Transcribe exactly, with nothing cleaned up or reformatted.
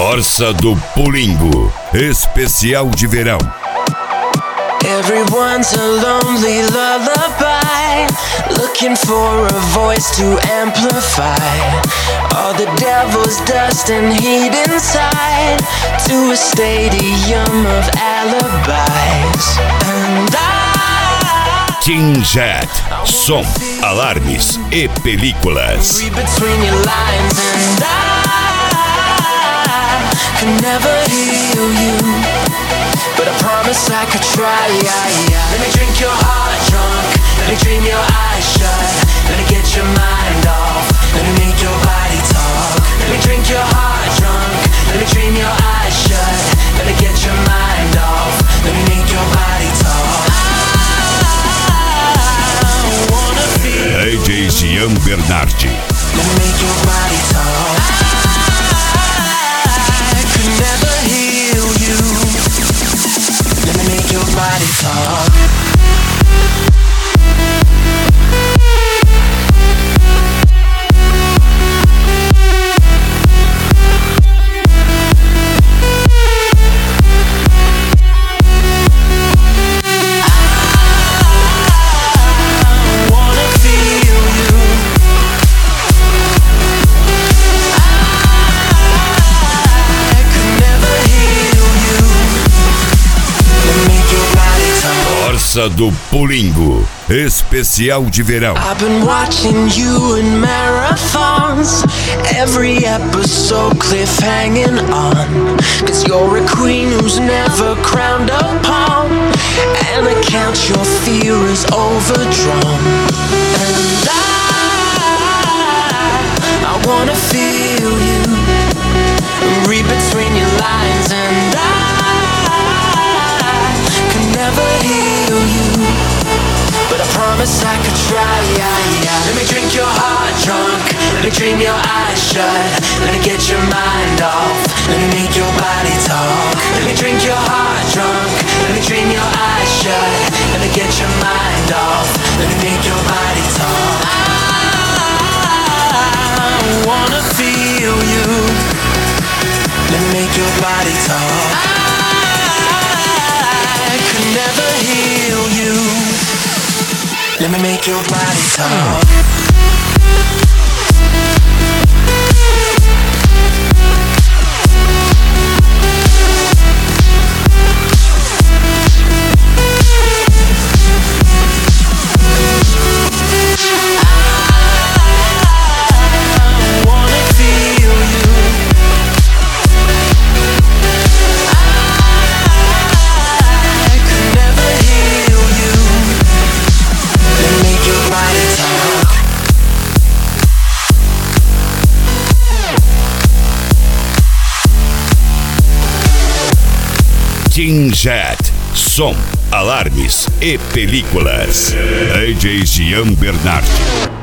Torça do Pulingo, especial de verão. Everyone's a lonely lullaby, looking for a voice to amplify all the devil's dust and heat inside, to a stadium of alibis. And I Team Jet, som, alarmes e películas. read between your lines, and I can never heal you, but I promise I could try. Let me drink your heart drunk, let me dream your eyes shut, let me get your mind off, let me make your body talk. Let me drink your heart drunk, let me dream your eyes shut, let me get your mind off, let me make your body talk. I wanna feel D J Gian Bernardi. Let me make your body talk. I could never heal you. Let me make your body talk. I wanna feel you. I could never heal you. Let me make your body talk. Torça do Pulingo, especial de verão. I've been watching you in marathons, every episode cliff hanging on, cause you're a queen who's never crowned a pawn, and I count your fear is overdrawn. And I, I wanna feel you, read between your lines, and I can never heal you, but I promise I could try. Let me drink your heart drunk, let me dream your eyes shut, let me get your mind off, let me make your body talk. Let me drink your heart drunk, let me dream your eyes shut, let me get your mind off, let me make your body talk. I wanna feel you, let me make your body talk. I could never heal you. Let me make your body talk. I wanna feel you. I could never heal you. Let me make your body talk. Team Jet, som, alarmes e películas. D J Gian Bernardi.